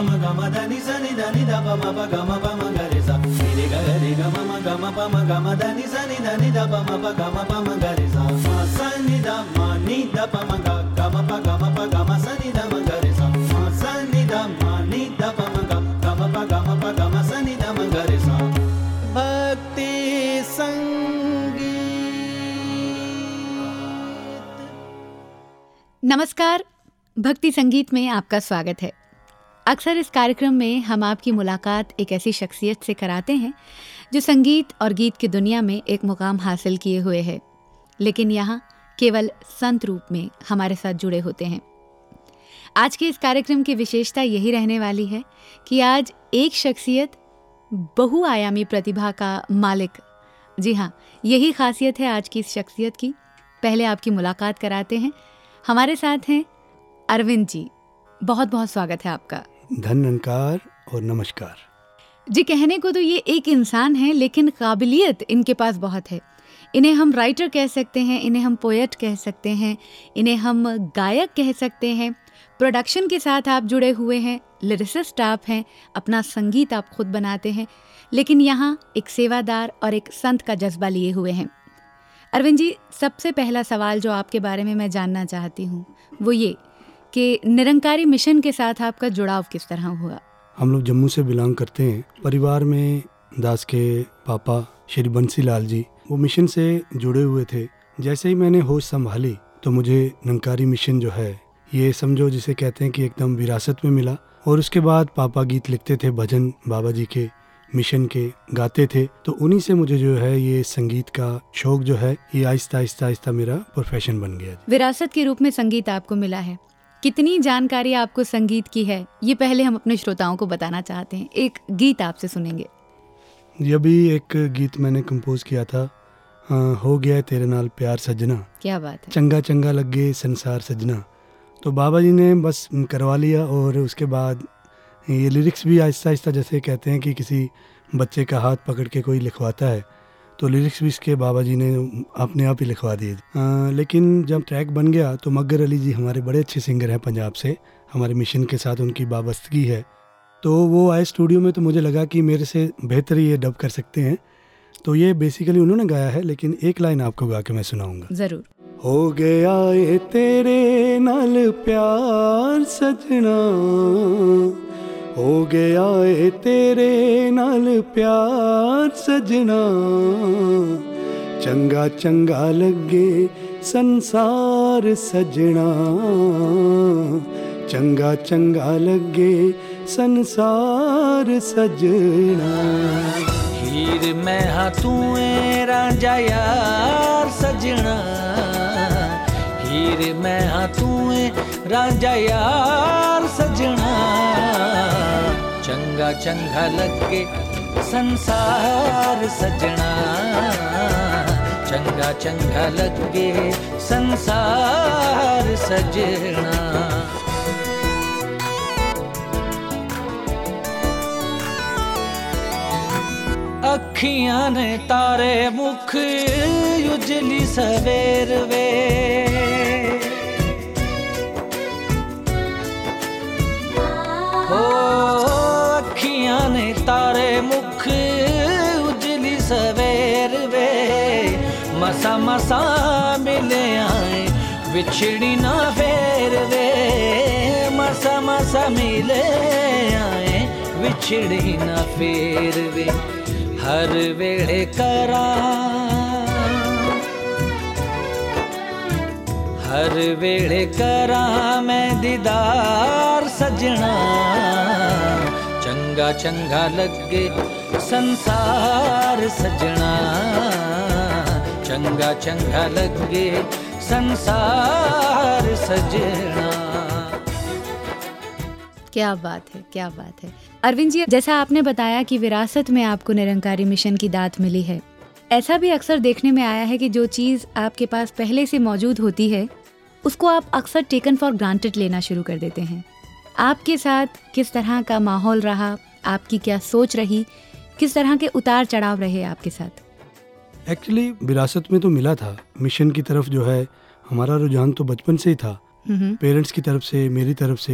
म ग म ध नि स नि ध नि ध प म प ग म प म ग रे सा नि रे ग रे ग म ग म प म ग म ध नि स नि ध नि ध प म प ग म प म ग रे सा म स नि ध म नि ध प म ग ग म प ग म प ग म स नि ध म ग रे सा म स नि ध म नि ध प म ग ग म प ग म प ग म स नि ध म ग रे सा। भक्ति नमस्कार, भक्ति संगीत में आपका स्वागत है। अक्सर इस कार्यक्रम में हम आपकी मुलाकात एक ऐसी शख्सियत से कराते हैं जो संगीत और गीत की दुनिया में एक मुकाम हासिल किए हुए है, लेकिन यहाँ केवल संत रूप में हमारे साथ जुड़े होते हैं। आज के इस कार्यक्रम की विशेषता यही रहने वाली है कि आज एक शख्सियत बहुआयामी प्रतिभा का मालिक, जी हाँ, यही खासियत है आज की इस शख्सियत की। पहले आपकी मुलाकात कराते हैं। हमारे साथ हैं अरविंद जी। बहुत बहुत स्वागत है आपका। धन्यवाद और नमस्कार जी। कहने को तो ये एक इंसान है, लेकिन काबिलियत इनके पास बहुत है। इन्हें हम राइटर कह सकते हैं, इन्हें हम पोएट कह सकते हैं, इन्हें हम गायक कह सकते हैं। प्रोडक्शन के साथ आप जुड़े हुए हैं, लिरिसिस्ट आप हैं, अपना संगीत आप खुद बनाते हैं, लेकिन यहाँ एक सेवादार और एक संत का जज्बा लिए हुए हैं। अरविंद जी, सबसे पहला सवाल जो आपके बारे में मैं जानना चाहती हूँ वो ये कि निरंकारी मिशन के साथ आपका जुड़ाव किस तरह हुआ? हम लोग जम्मू से बिलोंग करते हैं। परिवार में दास के पापा श्री बंसी लाल जी वो मिशन से जुड़े हुए थे। जैसे ही मैंने होश संभाली तो मुझे निरंकारी मिशन जो है ये समझो जिसे कहते हैं कि एकदम विरासत में मिला। और उसके बाद पापा गीत लिखते थे, भजन बाबा जी के मिशन के गाते थे, तो उन्हीं से मुझे जो है ये संगीत का शौक जो है ये आहिस्ता आहिस्ता मेरा प्रोफेशन बन गया। विरासत के रूप में संगीत आपको मिला है। कितनी जानकारी आपको संगीत की है ये पहले हम अपने श्रोताओं को बताना चाहते हैं। एक गीत आपसे सुनेंगे। ये भी एक गीत मैंने कंपोज किया था, हो गया तेरे नाल प्यार सजना। क्या बात है। चंगा चंगा लगे संसार सजना। तो बाबा जी ने बस करवा लिया और उसके बाद ये लिरिक्स भी आहिस्ता आहिस्ता, जैसे कहते हैं कि किसी बच्चे का हाथ पकड़ के कोई लिखवाता है, तो लिरिक्स भी इसके बाबा जी ने अपने आप ही लिखवा दिए। लेकिन जब ट्रैक बन गया तो मगर अली जी हमारे बड़े अच्छे सिंगर हैं पंजाब से, हमारे मिशन के साथ उनकी वाबस्तगी है। तो वो आए स्टूडियो में तो मुझे लगा कि मेरे से बेहतर ही ये डब कर सकते हैं। तो ये बेसिकली उन्होंने गाया है, लेकिन एक लाइन आपको गा के मैं सुनाऊंगा। जरूर। हो गया ये तेरे नाल प्यार सजना, हो गया ये तेरे नाल प्यार सजना, चंगा चंगा लगे संसार सजना, चंगा चंगा लगे संसार सजना। हीर मैं हाँ तू रांझा यार सजना, हीर मैं हाँ तू रांझा यार सजना, चंगा चंगा लगे संसार सजना, चंगा चंगा लगे संसार सजना। अखियां ने तारे मुख उजली सवेर वे, ओ अखियां ने तारे मुख उजली सवेर वे, मसा मसा मिले आए बिछड़ी ना फेर वे, मसा मसा मिले आए बिछड़ी ना फेर वे। हर वेले करा, हर वेले करा मैं दीदार सजना, चंगा चंगा लगे संसार सजना, चंगा चंगा लगे संसार सजना। क्या बात है, क्या बात है। अरविंद जी, जैसा आपने बताया कि विरासत में आपको निरंकारी मिशन की दात मिली है, ऐसा भी अक्सर देखने में आया है कि जो चीज़ आपके पास पहले से मौजूद होती है उसको आप अक्सर टेकन फॉर ग्रांटेड लेना शुरू कर देते हैं। आपके साथ किस तरह का माहौल रहा, आपकी क्या सोच रही, किस तरह के उतार चढ़ाव रहे आपके साथ? एक्चुअली विरासत में तो मिला था, मिशन की तरफ जो है हमारा रुझान तो बचपन से ही था, पेरेंट्स की तरफ से, मेरी तरफ से।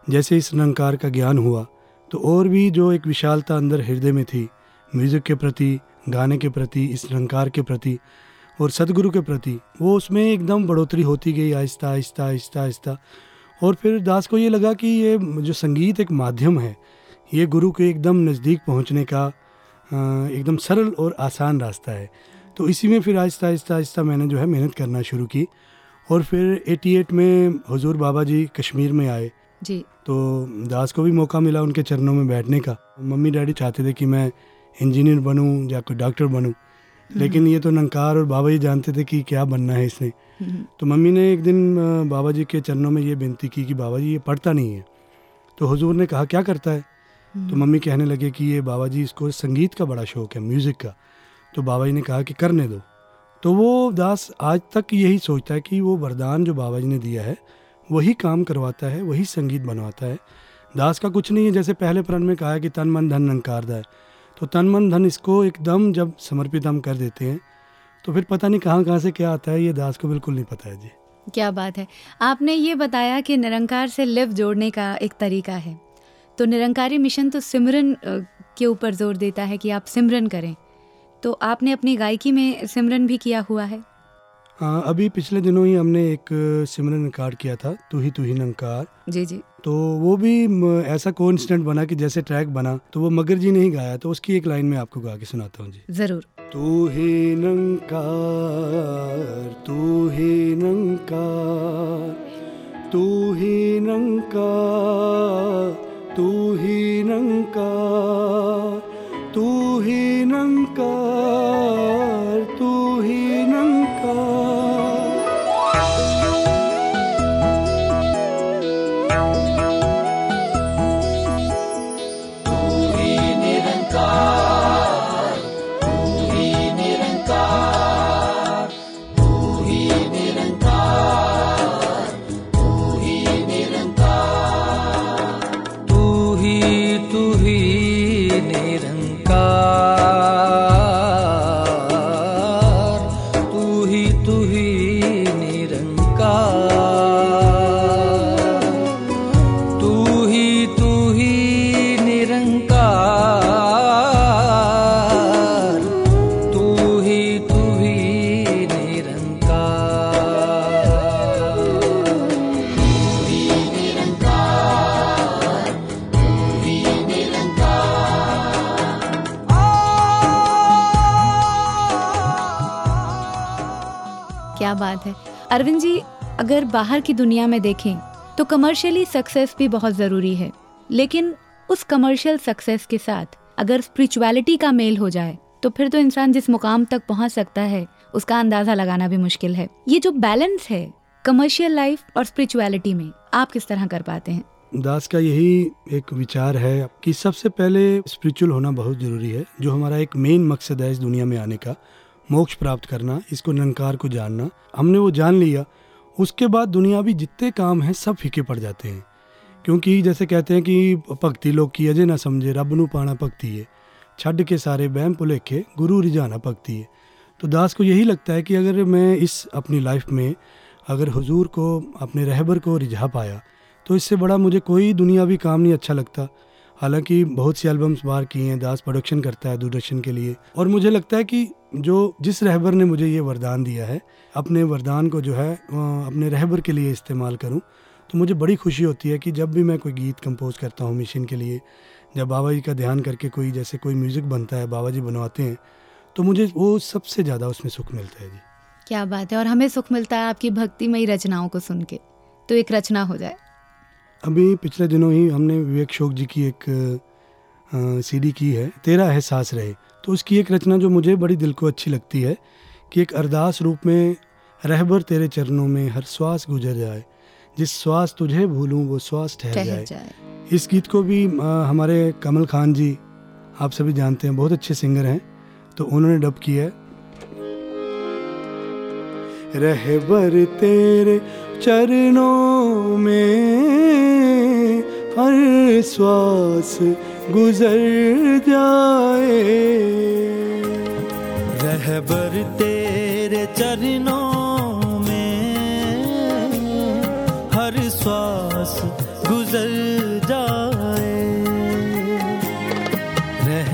जैसे इस निरंकार का ज्ञान हुआ तो और भी जो एक विशालता अंदर हृदय में थी म्यूज़िक के प्रति, गाने के प्रति, इस निरंकार के प्रति और सदगुरु के प्रति, वो उसमें एकदम बढ़ोतरी होती गई आहिस्ता आहिस्ता आहिस्ता आहिस्ता। और फिर दास को ये लगा कि ये जो संगीत एक माध्यम है, ये गुरु के एकदम नज़दीक पहुंचने का एकदम सरल और आसान रास्ता है। तो इसी में फिर आहिस्ता आहिस्ता आहिस्ता मैंने जो है मेहनत करना शुरू की। और फिर 88 में हुजूर बाबा जी कश्मीर में आए जी। तो दास को भी मौका मिला उनके चरणों में बैठने का। मम्मी डैडी चाहते थे कि मैं इंजीनियर बनूं या कोई डॉक्टर बनूं, लेकिन ये तो निरंकार और बाबा जी जानते थे कि क्या बनना है इसने। तो मम्मी ने एक दिन बाबा जी के चरणों में ये विनती की कि बाबा जी ये पढ़ता नहीं है। तो हुजूर ने कहा क्या करता है? तो मम्मी कहने लगे कि ये बाबा जी इसको संगीत का बड़ा शौक़ है, म्यूज़िक का। तो बाबा जी ने कहा कि करने दो। तो वो दास आज तक यही सोचता है कि वो वरदान जो बाबा जी ने दिया है वही काम करवाता है, वही संगीत बनवाता है। दास का कुछ नहीं है, जैसे पहले प्रण में कहा है कि तन मन धन निरंकार दा है, तो तन मन धन इसको एकदम जब समर्पित हम कर देते हैं तो फिर पता नहीं कहाँ से क्या आता है, ये दास को बिल्कुल नहीं पता है जी। क्या बात है। आपने ये बताया कि निरंकार से लिव जोड़ने का एक तरीका है, तो निरंकारी मिशन तो सिमरन के ऊपर जोर देता है कि आप सिमरन करें, तो आपने अपनी गायकी में सिमरन भी किया हुआ है? हाँ, अभी पिछले दिनों ही हमने एक सिमरन रिकॉर्ड किया था, तू ही निरंकार। जी जी। तो वो भी ऐसा कोइंसिडेंट बना कि जैसे ट्रैक बना तो वो मगर जी ने ही गाया, तो उसकी एक लाइन में आपको गा के सुनाता हूँ जी। जरूर। तू ही निरंकार, तू ही निरंकार, तू ही निरंकार, तू ही निरंकार, तू ही निरंकार, तू ही निरंकार। क्या बात है। अरविंद जी, अगर बाहर की दुनिया में देखें तो कमर्शियली सक्सेस भी बहुत ज़रूरी है, लेकिन उस कमर्शियल सक्सेस के साथ अगर स्पिरिचुअलिटी का मेल हो जाए तो फिर तो इंसान जिस मुकाम तक पहुंच सकता है उसका अंदाज़ा लगाना भी मुश्किल है। ये जो बैलेंस है कमर्शियल लाइफ और स्पिरिचुअलिटी में, आप किस तरह कर पाते हैं? दास का यही एक विचार है कि सबसे पहले स्पिरिचुअल होना बहुत ज़रूरी है। जो हमारा एक मेन मकसद है इस दुनिया में आने का, मोक्ष प्राप्त करना, इसको निरंकार को जानना, हमने वो जान लिया, उसके बाद दुनियावी जितने काम हैं सब फीके पड़ जाते हैं। क्योंकि जैसे कहते हैं कि भक्ति लोग की अजे ना समझे, रब नू पाना भक्ति है, छड़ के सारे बहम भुलेखे गुरु रिझाना भक्ति है। तो दास को यही लगता है कि अगर मैं इस अपनी लाइफ में अगर हुजूर को, अपने रहबर को रिझा पाया तो इससे बड़ा मुझे कोई दुनियावी काम नहीं अच्छा लगता। हालांकि बहुत सी एल्बम्स बाहर की हैं, दास प्रोडक्शन करता है दूरदर्शन के लिए, और मुझे लगता है कि जिस रहबर ने मुझे ये वरदान दिया है, अपने वरदान को जो है अपने रहबर के लिए इस्तेमाल करूं, तो मुझे बड़ी खुशी होती है कि जब भी मैं कोई गीत कंपोज करता हूं मिशन के लिए, जब बाबा जी का ध्यान करके कोई जैसे कोई म्यूज़िक बनता है, बाबा जी बनवाते हैं, तो मुझे वो सबसे ज़्यादा उसमें सुख मिलता है जी। क्या बात है। और हमें सुख मिलता है आपकी भक्तिमयी रचनाओं को सुन के। तो एक रचना हो जाए। अभी पिछले दिनों ही हमने विवेक शोक जी की एक सीडी की है, तेरा एहसास रहे। तो उसकी एक रचना जो मुझे बड़ी दिल को अच्छी लगती है कि एक अरदास रूप में, रहबर तेरे चरणों में हर श्वास गुजर जाए, जिस श्वास तुझे भूलूं वो श्वास ठहर जाए। इस गीत को भी हमारे कमल खान जी, आप सभी जानते हैं, बहुत अच्छे सिंगर हैं, तो उन्होंने डब किया है। रहबर तेरे चरणों में हर श्वास गुजर जाए, रहबर तेरे चरणों में हर श्वास गुजर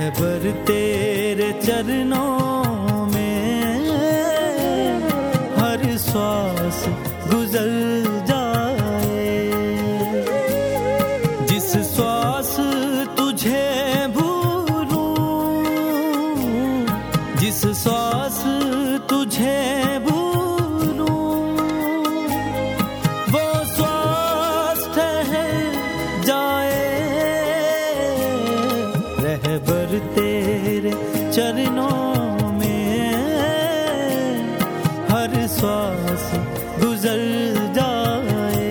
रहबर तेरे चरणों में हर श्वास गुजर जाए, जिस श्वास तुझे भूलूं, जिस श्वास तुझे भूलूं, वो श्वास ठहर जाए। रहबर तेरे चरणों में हर श्वास गुजर जाए,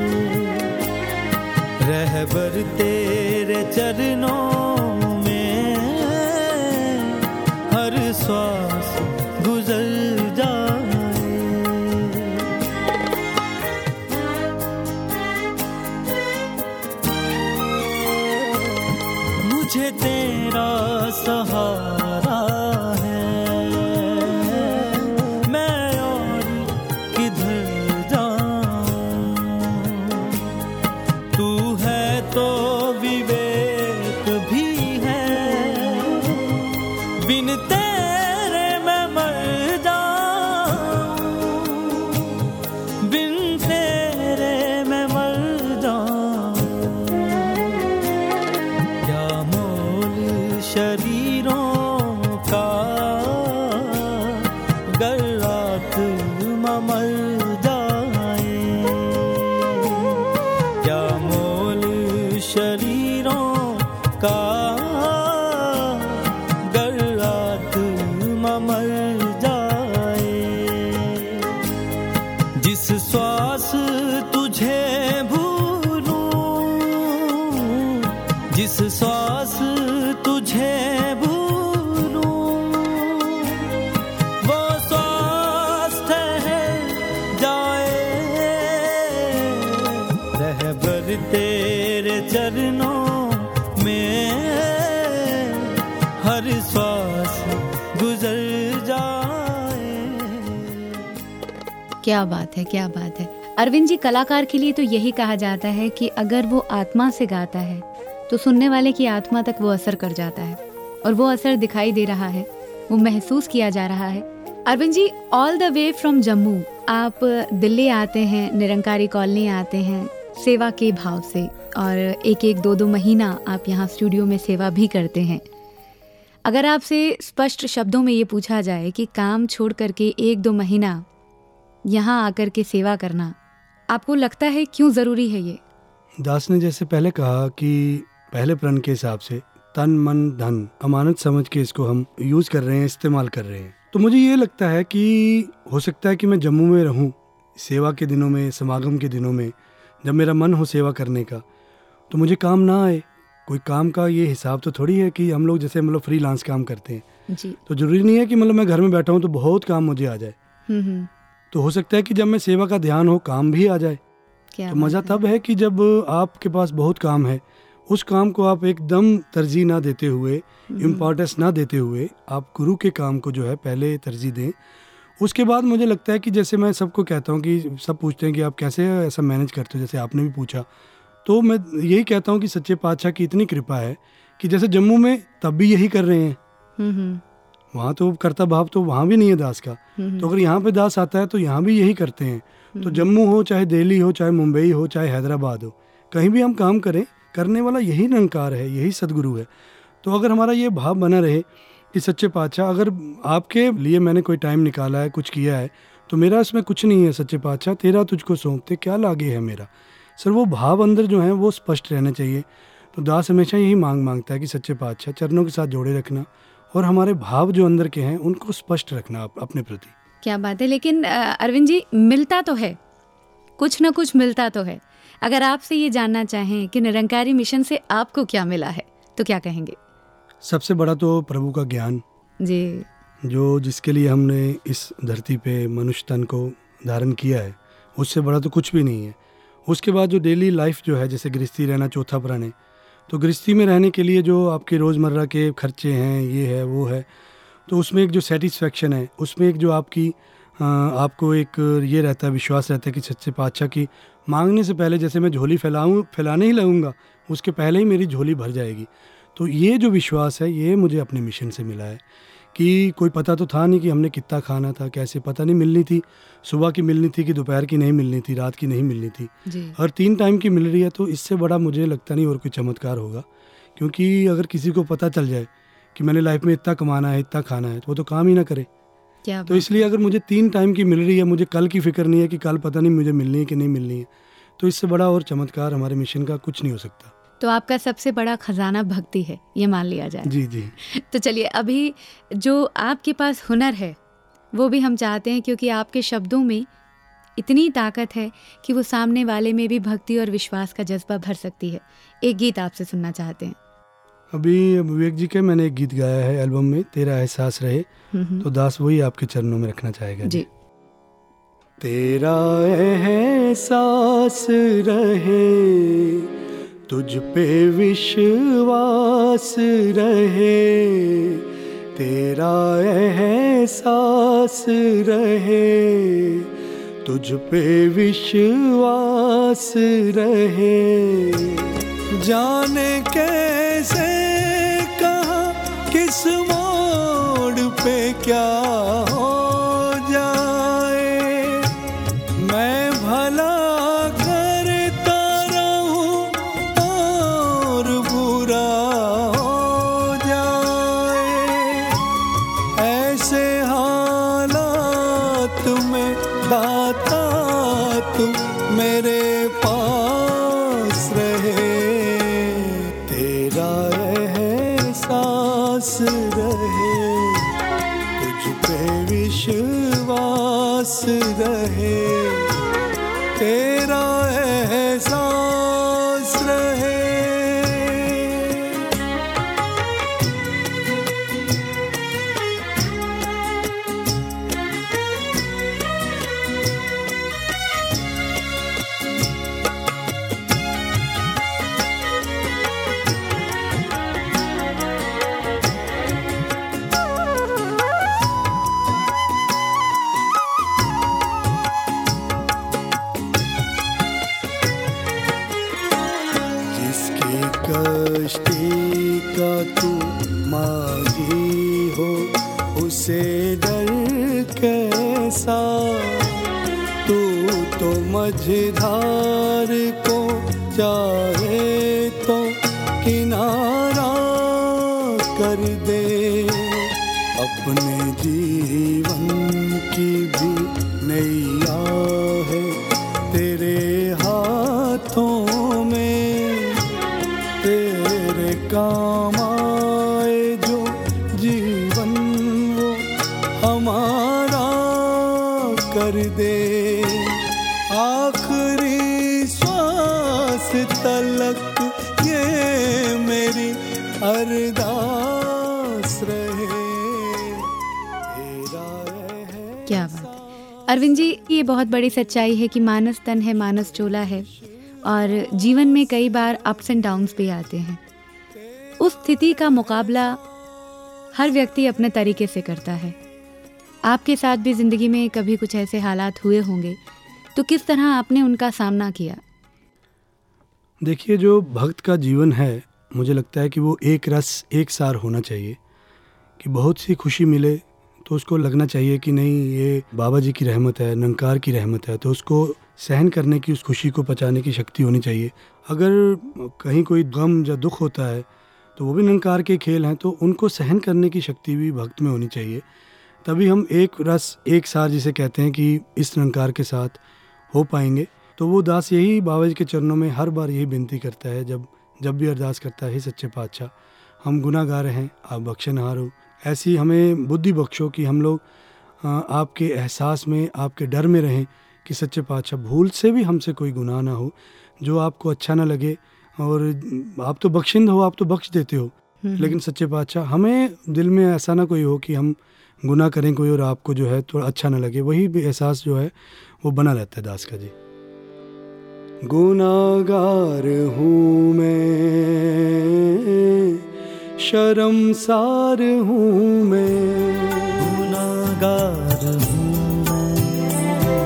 रहबर तेरे चरणों में हर श्वास गुजर जाए। मुझे तेरा सहारा है, मैं और किधर जाऊं, तू है तो विवेक भी है, बिन तेरे मैं मर जाऊं, बिन तेरे मैं मर जाऊं। क्या मोल शरीरों का गर रात मर जाए, क्या मोल शरीरों का गर रात मर जाए, जिस श्वास तुझे भूलूं, जिस श्वास तुझे भूलूं, वो श्वास ठहर जाए। रहबर तेरे चरणों में हर श्वास गुजर जाए। क्या बात है, क्या बात है। अरविंद जी, कलाकार के लिए तो यही कहा जाता है कि अगर वो आत्मा से गाता है तो सुनने वाले की आत्मा तक वो असर कर जाता है, और वो असर दिखाई दे रहा है, वो महसूस किया जा रहा है। Arvind ji, all the way from Jammu आप दिल्ली आते हैं, निरंकारी कॉलोनी आते हैं सेवा के भाव से, और एक एक दो महीना आप यहाँ स्टूडियो में सेवा भी करते हैं। अगर आपसे स्पष्ट शब्दों में ये पूछा जाए कि काम छोड़ करके 1-2 महीना यहाँ आकर के सेवा करना, आपको लगता है क्यों ज़रूरी है ये? दास ने जैसे पहले कहा कि पहले प्रण के हिसाब से तन मन धन अमानत समझ के इसको हम यूज़ कर रहे हैं, इस्तेमाल कर रहे हैं। तो मुझे ये लगता है कि हो सकता है कि मैं जम्मू में रहूं सेवा के दिनों में, समागम के दिनों में, जब मेरा मन हो सेवा करने का, तो मुझे काम ना आए। कोई काम का ये हिसाब तो थोड़ी है कि हम लोग जैसे फ्रीलांस काम करते हैं जी, तो जरूरी नहीं है कि मैं घर में बैठा हूँ तो बहुत काम मुझे आ जाए। तो हो सकता है कि जब मैं सेवा का ध्यान हो काम भी आ जाए। तो मज़ा तब है कि जब आपके पास बहुत काम है, उस काम को आप एकदम तरजीह ना देते हुए, इम्पोर्टेंस ना देते हुए, आप गुरु के काम को जो है पहले तरजीह दें। उसके बाद मुझे लगता है कि जैसे मैं सबको कहता हूँ कि सब पूछते हैं कि आप कैसे ऐसा मैनेज करते हो, जैसे आपने भी पूछा, तो मैं यही कहता हूँ कि सच्चे पातशाह की इतनी कृपा है कि जैसे जम्मू में तब भी यही कर रहे हैं, वहाँ तो कर्ता भाव तो वहाँ भी नहीं है दास का, तो अगर यहाँ पे दास आता है तो यहाँ भी यही करते हैं। तो जम्मू हो, चाहे दिल्ली हो, चाहे मुंबई हो, चाहे हैदराबाद हो, कहीं भी हम काम करें, करने वाला यही निरंकार है, यही सदगुरु है। तो अगर हमारा ये भाव बना रहे कि सच्चे पातशाह अगर आपके लिए मैंने कोई टाइम निकाला है, कुछ किया है, तो मेरा इसमें कुछ नहीं है सच्चे पातशाह, तेरा तुझको सौंपते क्या लागे है मेरा। सर वो भाव अंदर जो है वो स्पष्ट रहना चाहिए। तो दास हमेशा यही मांगता है कि सच्चे पातशाह चरणों के साथ जोड़े रखना और हमारे भाव जो अंदर के हैं उनको स्पष्ट रखना अपने प्रति। क्या बात है। लेकिन अरविंद जी, मिलता तो है, कुछ ना कुछ मिलता तो है। अगर आपसे ये जानना चाहें कि निरंकारी मिशन से आपको क्या मिला है तो क्या कहेंगे? सबसे बड़ा तो प्रभु का ज्ञान जी, जो जिसके लिए हमने इस धरती पे मनुष्य तन को धारण किया है, उससे बड़ा तो कुछ भी नहीं है। उसके बाद जो डेली लाइफ जो है, जैसे गृहस्थी रहना चौथा प्रण है, तो गृहस्थी में रहने के लिए जो आपके रोज़मर्रा के खर्चे हैं, ये है वो है, तो उसमें एक जो सेटिस्फेक्शन है, उसमें एक जो आपको एक ये रहता है, विश्वास रहता है कि सच्चे पातशाह की मांगने से पहले जैसे मैं झोली फैलाने ही लगूंगा, उसके पहले ही मेरी झोली भर जाएगी। तो ये जो विश्वास है ये मुझे अपने मिशन से मिला है कि कोई पता तो था नहीं कि हमने कितना खाना था, कैसे पता नहीं, मिलनी थी सुबह की मिलनी थी कि दोपहर की नहीं मिलनी थी, रात की नहीं मिलनी थी जी। और 3 टाइम की मिल रही है। तो इससे बड़ा मुझे लगता नहीं और कोई चमत्कार होगा, क्योंकि अगर किसी को पता चल जाए कि मैंने लाइफ में इतना कमाना है, इतना खाना है, तो वो तो काम ही ना करे। क्या तो इसलिए अगर मुझे 3 टाइम की मिल रही है, मुझे कल की फिक्र नहीं है कि कल पता नहीं मुझे मिलनी है कि नहीं मिलनी है, तो इससे बड़ा और चमत्कार हमारे मिशन का कुछ नहीं हो सकता। तो आपका सबसे बड़ा खजाना भक्ति है, ये मान लिया जाए। जी जी। तो चलिए, अभी जो आपके पास हुनर है वो भी हम चाहते हैं, क्योंकि आपके शब्दों में इतनी ताकत है कि वो सामने वाले में भी भक्ति और विश्वास का जज्बा भर सकती है। एक गीत आपसे सुनना चाहते हैं। अभी विवेक जी के मैंने एक गीत गाया है एल्बम में, तेरा एहसास रहे, तो दास वही आपके चरणों में रखना चाहेगा जी। तेरा एहसास रहे, तुझ पे विश्वास रहे, तेरा एहसास रहे, तुझ पे विश्वास रहे, जाने कैसे कहाँ किस मोड़ पे क्या हो जाए, मैं भला करता रहूं और बुरा हो जाए, ऐसे हालात में दाता तू मेरे पास रहे, तेरा एहसास रहे, तुझ पे विश्वास रहे, तेरा एहसास रहे। कष्टी का तू मागी हो, उसे डर कैसा, तू तो मझधार को चाहे तो किनारा कर दे, अपने जीवन की भी नैया है तेरे हाथों में, तेरे काम आए जो जीवन वो हमारा कर दे, आखिरी श्वास तलक ये मेरी अरदास रहे, तेरा है। क्या बात है अरविंद जी, ये बहुत बड़ी सच्चाई है कि मानस तन है मानस चोला है, और जीवन में कई बार अप्स एंड डाउन्स भी आते हैं। उस स्थिति का मुकाबला हर व्यक्ति अपने तरीके से करता है। आपके साथ भी ज़िंदगी में कभी कुछ ऐसे हालात हुए होंगे, तो किस तरह आपने उनका सामना किया? देखिए, जो भक्त का जीवन है, मुझे लगता है कि वो एक रस एक सार होना चाहिए, कि बहुत सी खुशी मिले तो उसको लगना चाहिए कि नहीं, ये बाबा जी की रहमत है, निरंकार की रहमत है, तो उसको सहन करने की, उस खुशी को पचाने की शक्ति होनी चाहिए। अगर कहीं कोई गम या दुख होता है तो वो भी निरंकार के खेल हैं, तो उनको सहन करने की शक्ति भी भक्त में होनी चाहिए। तभी हम एक रस एक सार जिसे कहते हैं कि इस निरंकार के साथ हो पाएंगे। तो वो दास यही बाबा जी के चरणों में हर बार यही विनती करता है, जब भी अरदास करता है, हे सच्चे पातशाह, हम गुनाहगार हैं, आप बख्शनहार हो, ऐसी हमें बुद्धि बख्शो कि हम लोग आपके एहसास में, आपके डर में रहें कि सच्चे पातशाह भूल से भी हमसे कोई गुनाह ना हो, जो आपको अच्छा ना लगे। और आप तो बख्शिंद हो, आप तो बख्श देते हो, लेकिन सच्चे पातशाह हमें दिल में ऐसा ना कोई हो कि हम गुनाह करें कोई और आपको जो है थोड़ा अच्छा ना लगे, वही भी एहसास जो है वो बना रहता है दास का जी। गुनाहगार हूँ मैं, शर्मसार हूँ मैं, गुनाहगार हूँ मैं,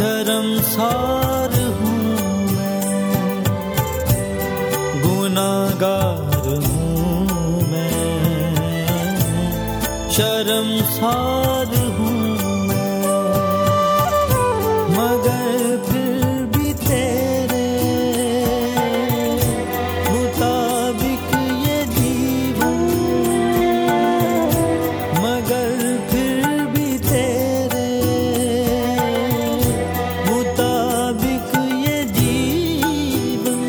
शर्मसार हूँ मैं, गुनाह गुनाहगार हूँ मैं, शर्मसार हूँ मैं, मगर फिर भी तेरे मुताबिक ये जीवन, मगर फिर भी तेरे मुताबिक ये जीवन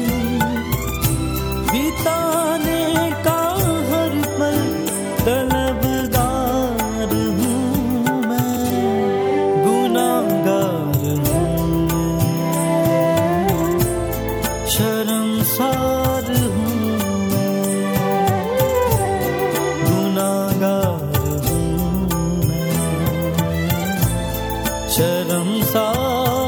बिताने का हर पल तलबगार हूँ मैं, गुनाहगार हूँ मैं, शर्मसार हूँ मैं, गुनाहगार हूँ मैं, शर्मसार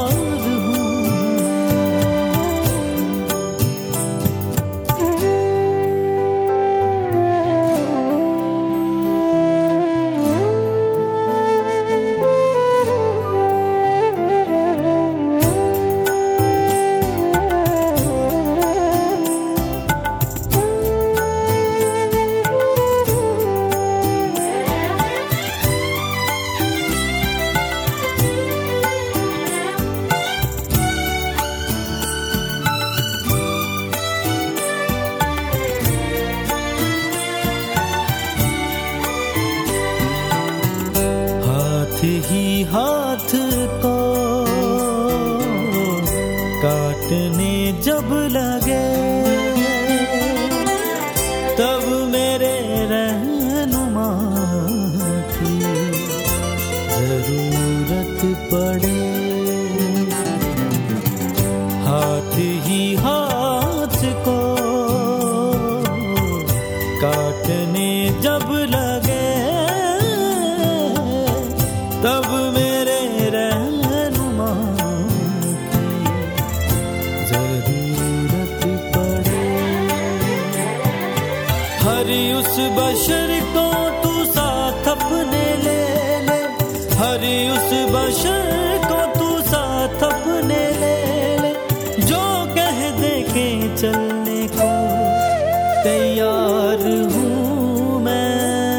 ही हाथ को काटने जब लगे, तब मेरे रहनुमा की जरूरत पड़े। हाथ ही हाथ को काटने जब लगे, तब मेरे रहनुमा की जरूरत पड़े। हर उस बशर को तू साथ अपने ले ले, हर उस बशर को तू साथ अपने ले ले, जो कह दे के चलने को तैयार हूँ मैं,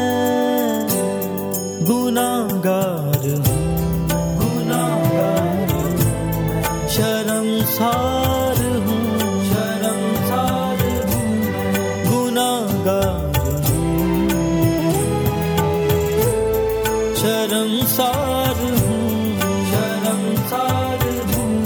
गुनाहगार शर्मसार हूँ, शर्मसार हूँ, गुनाहगार हूँ, शर्मसार हूँ, शर्मसार हूँ।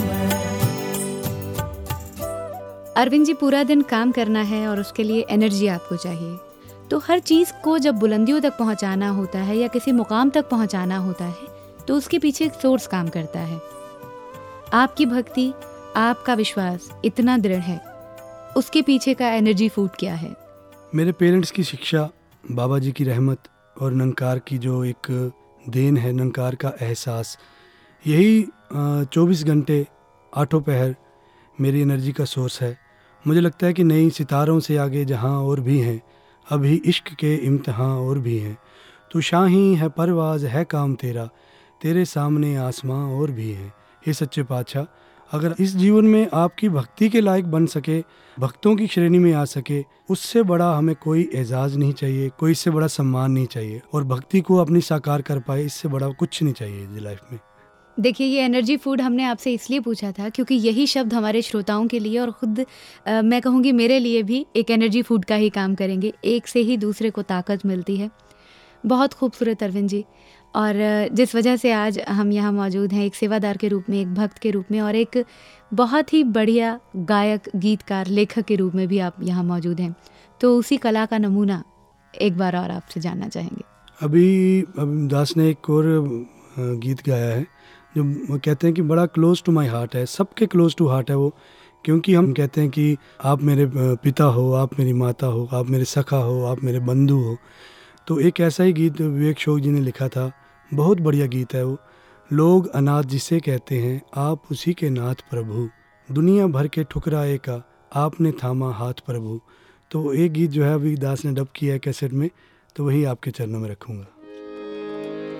अरविंद जी, पूरा दिन काम करना है और उसके लिए एनर्जी आपको चाहिए, तो हर चीज़ को जब बुलंदियों तक पहुंचाना होता है या किसी मुकाम तक पहुंचाना होता है, तो उसके पीछे एक सोर्स काम करता है। आपकी भक्ति, आपका विश्वास इतना दृढ़ है, उसके पीछे का एनर्जी फूड क्या है? मेरे पेरेंट्स की शिक्षा, बाबा जी की रहमत और निरंकार की जो एक देन है, निरंकार का एहसास, यही 24 घंटे आठों पहर मेरी एनर्जी का सोर्स है। मुझे लगता है कि नई सितारों से आगे जहाँ और भी हैं, अभी इश्क के इम्तिहान और भी हैं। तू शाही है परवाज़ है काम तेरा, तेरे सामने आसमां और भी हैं। हे सच्चे पातशाह, अगर इस जीवन में आपकी भक्ति के लायक बन सके, भक्तों की श्रेणी में आ सके, उससे बड़ा हमें कोई एजाज़ नहीं चाहिए, कोई इससे बड़ा सम्मान नहीं चाहिए, और भक्ति को अपनी साकार कर पाए, इससे बड़ा कुछ नहीं चाहिए लाइफ में। देखिए, ये एनर्जी फूड हमने आपसे इसलिए पूछा था क्योंकि यही शब्द हमारे श्रोताओं के लिए और ख़ुद मैं कहूँगी मेरे लिए भी एक एनर्जी फूड का ही काम करेंगे। एक से ही दूसरे को ताकत मिलती है। बहुत खूबसूरत अरविंद जी, और जिस वजह से आज हम यहाँ मौजूद हैं, एक सेवादार के रूप में, एक भक्त के रूप में, और एक बहुत ही बढ़िया गायक, गीतकार, लेखक के रूप में भी आप यहाँ मौजूद हैं, तो उसी कला का नमूना एक बार और आपसे जानना चाहेंगे। अभी दास ने एक और गीत गाया है जो वो कहते हैं कि बड़ा क्लोज टू माय हार्ट है, सबके क्लोज टू हार्ट है वो, क्योंकि हम कहते हैं कि आप मेरे पिता हो, आप मेरी माता हो, आप मेरे सखा हो, आप मेरे बंधु हो। तो एक ऐसा ही गीत विवेक शोक जी ने लिखा था, बहुत बढ़िया गीत है वो। लोग अनाथ जिसे कहते हैं, आप उसी के नाथ प्रभु, दुनिया भर के ठुकराए का आपने थामा हाथ प्रभु। तो एक गीत जो है अभी दास ने डब किया है कैसेट में, तो वही आपके चरणों में रखूँगा।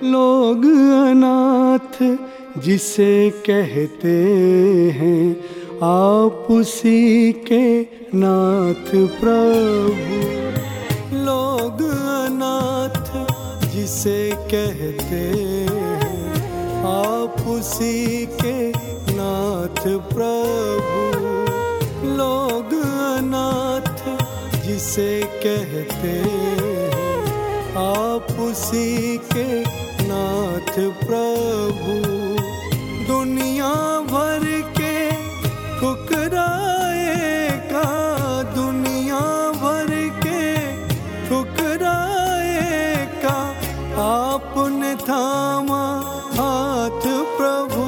लोग अनाथ जिसे कहते हैं, आप उसी के नाथ प्रभु। लोग अनाथ जिसे कहते हैं, आप उसी के नाथ प्रभु। लोग अनाथ जिसे कहते हैं, आप उसी के नाथ प्रभु। दुनिया भर के ठुकराएगा, दुनिया भर के ठुकराएगा, आपने थामा हाथ प्रभु।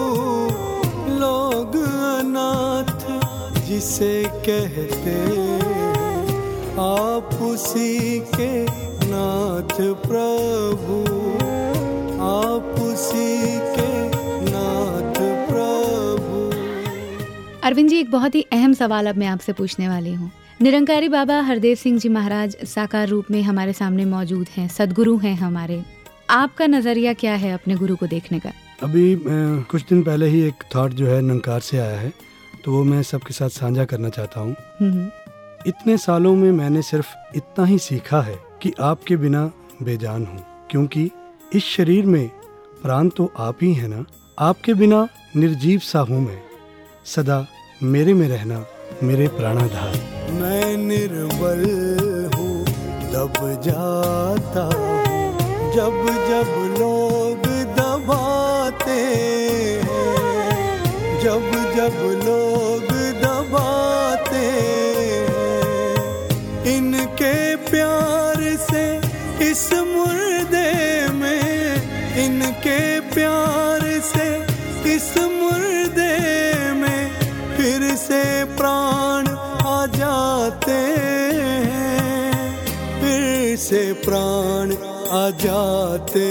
लोग अनाथ जिसे कहते हैं, आप उसी के नाथ प्रभु, आप उसी के नाथ प्रभु। अरविंद जी, एक बहुत ही अहम सवाल अब मैं आपसे पूछने वाली हूँ। निरंकारी बाबा हरदेव सिंह जी महाराज साकार रूप में हमारे सामने मौजूद हैं, सदगुरु हैं हमारे। आपका नजरिया क्या है अपने गुरु को देखने का? अभी कुछ दिन पहले ही एक थॉट जो है निरंकार से आया है, तो वो मैं सबके साथ साझा करना चाहता हूँ। इतने सालों में मैंने सिर्फ इतना ही सीखा है कि आपके बिना बेजान हूँ, क्योंकि इस शरीर में प्राण तो आप ही है ना। आपके बिना निर्जीव सा हूँ मैं, सदा मेरे में रहना मेरे प्राणाधार। मैं निर्बल हूँ दब जाता हूँ, जब जब लोग दबाते हैं, जब जब लोग दबाते हैं। इनके प्यार से इस मुर्दे में, इनके प्यार से इस मुर्दे में फिर से प्राण आ जाते हैं, फिर से प्राण आ जाते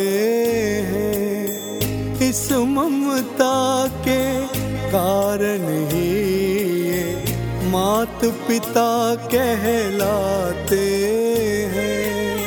हैं। इस ममता के कारण ही ये मात पिता कहलाते हैं।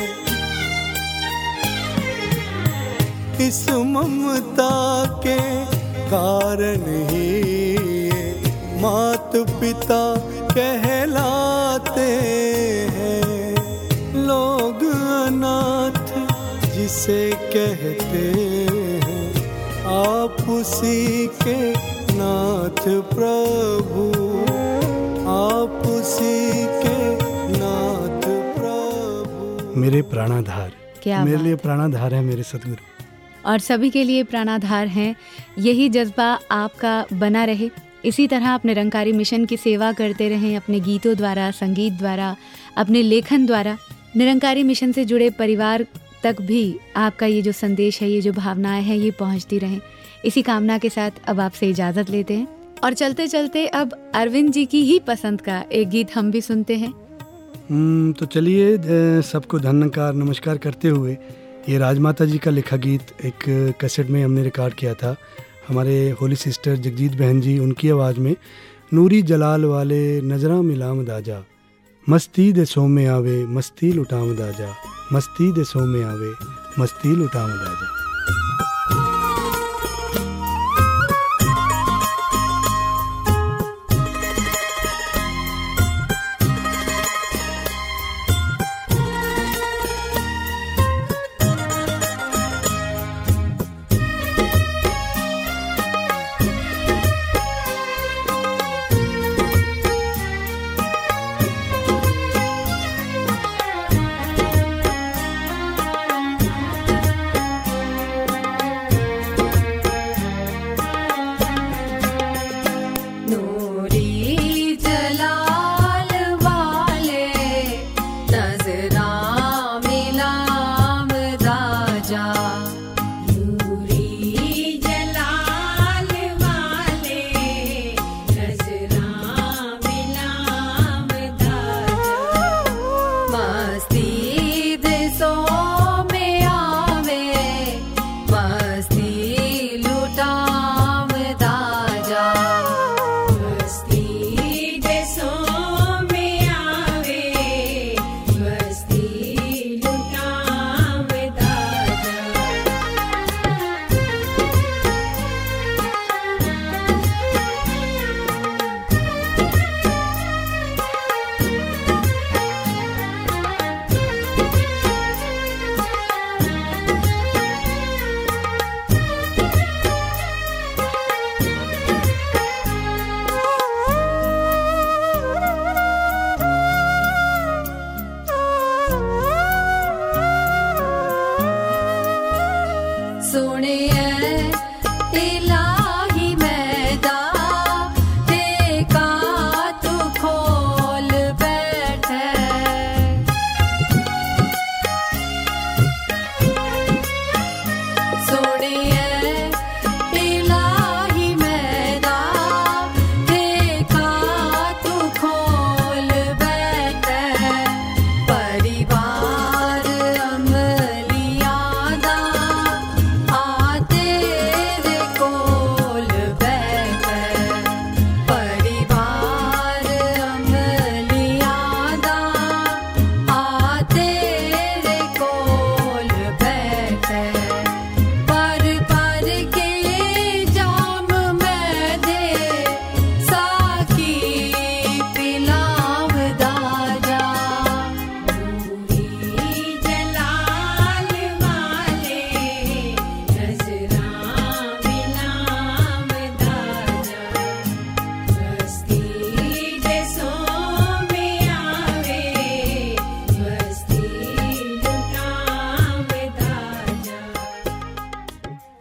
इस ममता के कारण ही ये मात पिता कहलाते हैं। लोग अनाथ जिसे कहते हैं, आप उसी के नाथ प्रभु, आप उसी के नाथ प्रभु। मेरे प्राणाधार, मेरे लिए प्राणाधार है मेरे सदगुरु, और सभी के लिए प्राणाधार हैं। यही जज्बा आपका बना रहे। इसी तरह आप निरंकारी मिशन की सेवा करते रहें, अपने गीतों द्वारा, संगीत द्वारा, अपने लेखन द्वारा। निरंकारी मिशन से जुड़े परिवार तक भी आपका ये जो संदेश है, ये जो भावनाएं हैं, ये पहुंचती रहें। इसी कामना के साथ अब आपसे इजाज़त लेते हैं और चलते चलते अब अरविंद जी की ही पसंद का एक गीत हम भी सुनते हैं। तो चलिए सबको धन्यकार नमस्कार करते हुए, ये राजमाता जी का लिखा गीत एक कैसेट में हमने रिकॉर्ड किया था। हमारे होली सिस्टर जगजीत बहन जी, उनकी आवाज़ में, नूरी जलाल वाले नजरा मिलाम दाजा, मस्ती दे सो में आवे मस्ती लुटाम दाजा, मस्ती दे सो में आवे मस्ती लुटाम दाजा।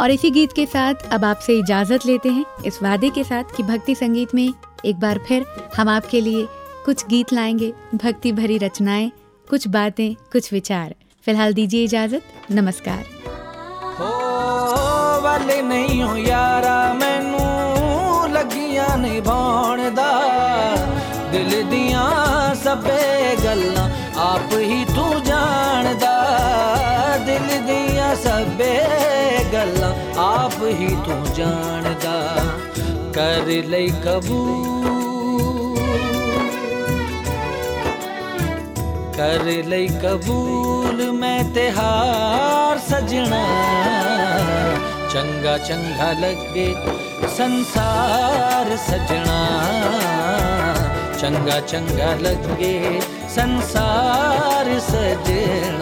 और इसी गीत के साथ अब आपसे इजाज़त लेते हैं, इस वादे के साथ कि भक्ति संगीत में एक बार फिर हम आपके लिए कुछ गीत लाएंगे, भक्ति भरी रचनाएं, कुछ बातें, कुछ विचार। फिलहाल दीजिए इजाज़त, नमस्कार। हो वाले नहीं हो यारा मैनू लगियां निभाउण दा, दिल दियां सबे गल्लां आप ही तू जानदा, दिल दियां सबे गल्लां आप ही तू जानदा। कर लई कबूल, कर लई कबूल मैं तिहार सजना, चंगा चंगा लगे संसार सजना, चंगा चंगा लगे संसार सजना।